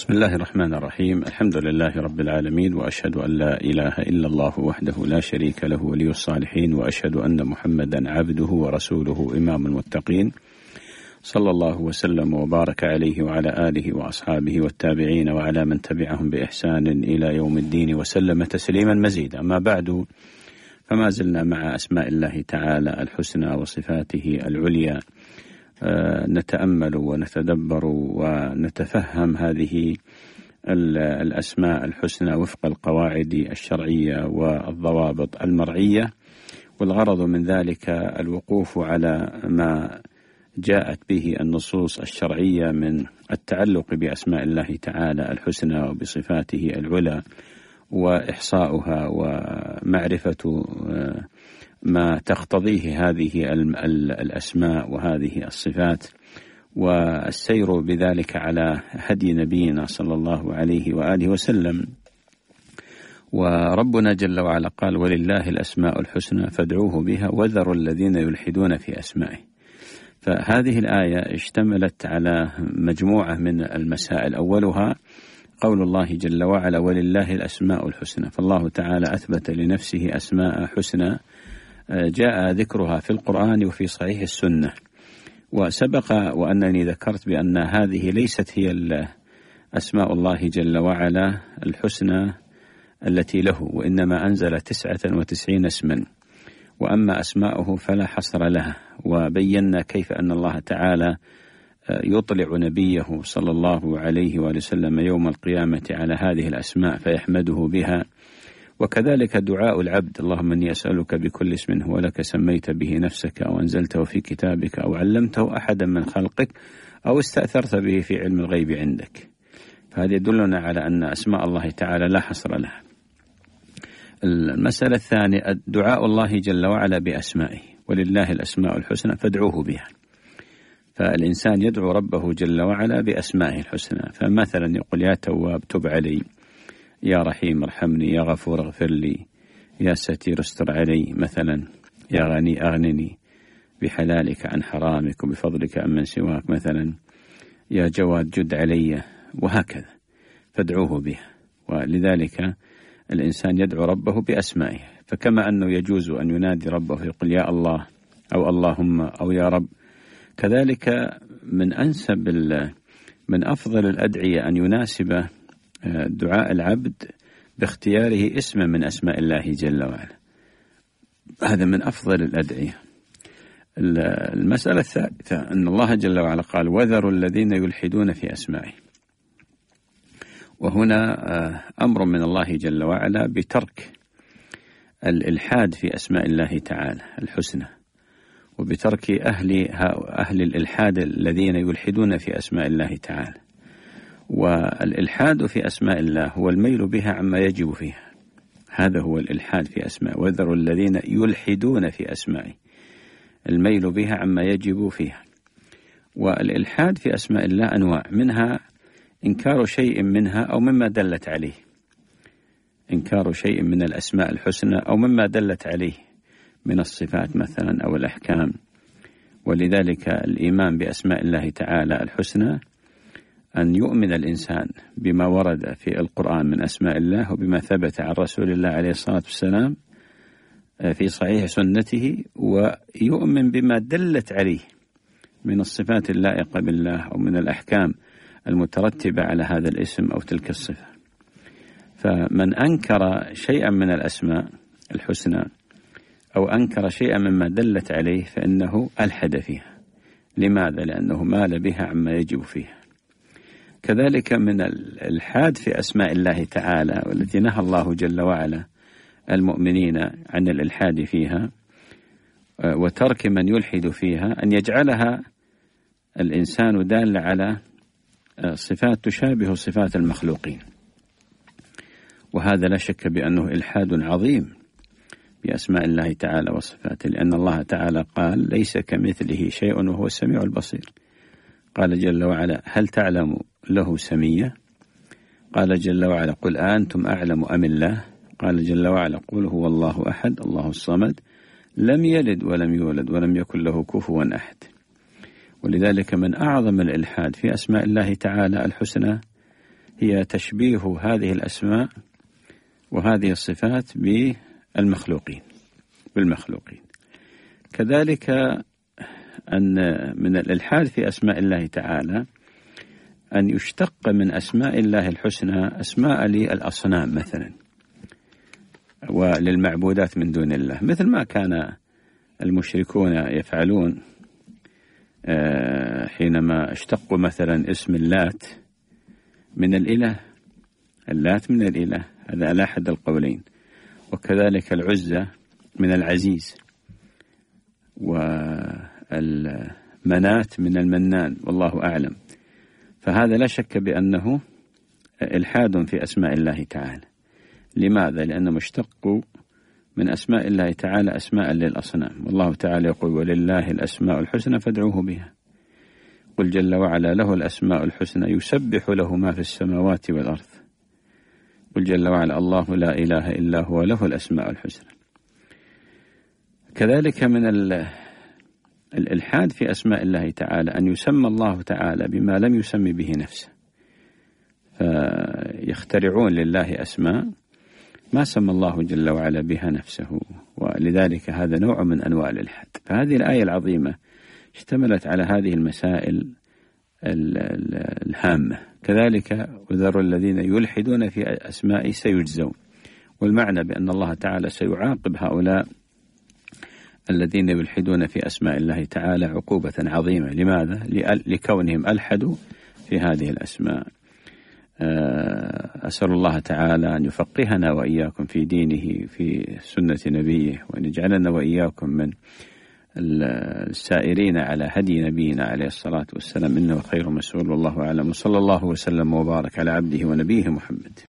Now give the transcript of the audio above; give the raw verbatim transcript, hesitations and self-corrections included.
بسم الله الرحمن الرحيم. الحمد لله رب العالمين، وأشهد أن لا إله إلا الله وحده لا شريك له ولي الصالحين، وأشهد أن محمدا عبده ورسوله إمام المتقين، صلى الله وسلم وبارك عليه وعلى آله وأصحابه والتابعين وعلى من تبعهم بإحسان إلى يوم الدين وسلم تسليما مزيدا. أما بعد، فما زلنا مع أسماء الله تعالى الحسنى وصفاته العليا، نتأمل ونتدبر ونتفهم هذه الأسماء الحسنى وفق القواعد الشرعية والضوابط المرعية، والغرض من ذلك الوقوف على ما جاءت به النصوص الشرعية من التعلق بأسماء الله تعالى الحسنى وبصفاته العلى، وإحصاؤها ومعرفة ما تقتضيه هذه الأسماء وهذه الصفات، والسير بذلك على هدي نبينا صلى الله عليه وآله وسلم. وربنا جل وعلا قال: ولله الأسماء الحسنى فادعوه بها وذروا الذين يلحدون في أسمائه. فهذه الآية اشتملت على مجموعة من المسائل، أولها قول الله جل وعلا: ولله الأسماء الحسنى. فالله تعالى أثبت لنفسه أسماء حسنى جاء ذكرها في القرآن وفي صحيح السنة. وسبق وأنني ذكرت بأن هذه ليست هي أسماء الله جل وعلا الحسنى التي له، وإنما أنزل تسعة وتسعين اسما، وأما أسماؤه فلا حصر لها. وبينا كيف أن الله تعالى يطلع نبيه صلى الله عليه وآله وسلم يوم القيامة على هذه الأسماء فيحمده بها. وكذلك دعاء العبد: اللهم إني أسألك بكل اسم هو لك سميت به نفسك أو أنزلته في كتابك أو علمته أحدا من خلقك أو استأثرت به في علم الغيب عندك. فهذا يدلنا على أن أسماء الله تعالى لا حصر لها. المسألة الثانية دعاء الله جل وعلا بأسمائه: ولله الأسماء الحسنى فادعوه بها. فالإنسان يدعو ربه جل وعلا بأسمائه الحسنى، فمثلا يقول: يا تواب تب علي، يا رحيم ارحمني، يا غفور اغفر لي، يا ستير استر علي، مثلا يا غني أغنني بحلالك عن حرامك وبفضلك عمن سواك، مثلا يا جواد جد علي، وهكذا. فادعوه بها. ولذلك الإنسان يدعو ربه بأسمائه. فكما أنه يجوز أن ينادي ربه يقول يا الله أو اللهم أو يا رب، كذلك من أنسب من أفضل الأدعية أن يناسب دعاء العبد باختياره اسم من أسماء الله جل وعلا. هذا من أفضل الأدعية. المسألة الثالثة أن الله جل وعلا قال: وذروا الذين يلحدون في أسمائه. وهنا أمر من الله جل وعلا بترك الإلحاد في أسماء الله تعالى الحسنى، وبترك أهل أهل الإلحاد الذين يلحدون في أسماء الله تعالى. والإلحاد في أسماء الله هو الميل بها عما يجب فيها. هذا هو الإلحاد في أسماء. وذروا الذين يلحدون في أسمائه، الميل بها عما يجب فيها. والإلحاد في أسماء الله أنواع، منها إنكار شيء منها أو مما دلت عليه، إنكار شيء من الأسماء الحسنى أو مما دلت عليه من الصفات مثلا أو الأحكام. ولذلك الإيمان بأسماء الله تعالى الحسنى أن يؤمن الإنسان بما ورد في القرآن من أسماء الله، وبما ثبت عن رسول الله عليه الصلاة والسلام في صحيح سنته، ويؤمن بما دلت عليه من الصفات اللائقة بالله أو من الأحكام المترتبة على هذا الاسم أو تلك الصفة. فمن أنكر شيئا من الأسماء الحسنى أو أنكر شيئا مما دلت عليه فإنه ألحد فيها. لماذا؟ لأنه مال بها عما يجب فيها. كذلك من الإلحاد في أسماء الله تعالى، والتي نهى الله جل وعلا المؤمنين عن الإلحاد فيها وترك من يلحد فيها، أن يجعلها الإنسان دال على صفات تشابه صفات المخلوقين. وهذا لا شك بأنه إلحاد عظيم بأسماء الله تعالى وصفاته، لأن الله تعالى قال: ليس كمثله شيء وهو السميع البصير. قال جل وعلا: هل تعلم له سمية؟ قال جل وعلا: قل أنتم أعلم أم الله؟ قال جل وعلا: قل هو الله أحد الله الصمد لم يلد ولم يولد ولم يكن له كفوا أحد. ولذلك من أعظم الإلحاد في أسماء الله تعالى الحسنى هي تشبيه هذه الأسماء وهذه الصفات بالمخلوقين بالمخلوقين. كذلك أن من الإلحاد في أسماء الله تعالى أن يشتق من أسماء الله الحسنى أسماء للأصنام مثلا وللمعبودات من دون الله، مثل ما كان المشركون يفعلون حينما اشتقوا مثلا اسم اللات من الإله، اللات من الإله، هذا على أحد القولين، وكذلك العزة من العزيز، والمنات من المنان، والله أعلم. فهذا لا شك بأنه إلحاد في أسماء الله تعالى. لماذا؟ لأنهم اشتقوا من أسماء الله تعالى أسماء للأصنام، والله تعالى يقول ولله الأسماء الحسنى فادعوه بها. قل جل وعلا له الأسماء الحسنى يسبح له ما في السماوات والأرض. قل جل وعلا الله لا إله إلا هو له الأسماء الحسنى. كذلك من الإلحاد في أسماء الله تعالى أن يسمى الله تعالى بما لم يسمي به نفسه، فيخترعون لله أسماء ما سمى الله جل وعلا بها نفسه، ولذلك هذا نوع من أنواع الإلحاد. فهذه الآية العظيمة اشتملت على هذه المسائل الهامة. كذلك وذروا الذين يلحدون في أسماء سيجزون، والمعنى بأن الله تعالى سيعاقب هؤلاء الذين يلحدون في أسماء الله تعالى عقوبة عظيمة. لماذا؟ لكونهم ألحدوا في هذه الأسماء. أسأل الله تعالى أن يفقهنا وإياكم في دينه في سنة نبيه، وأن يجعلنا وإياكم من السائرين على هدي نبينا عليه الصلاة والسلام، إنه خير مسؤول، والله أعلم، وصلى الله وسلم وبارك على عبده ونبيه محمد.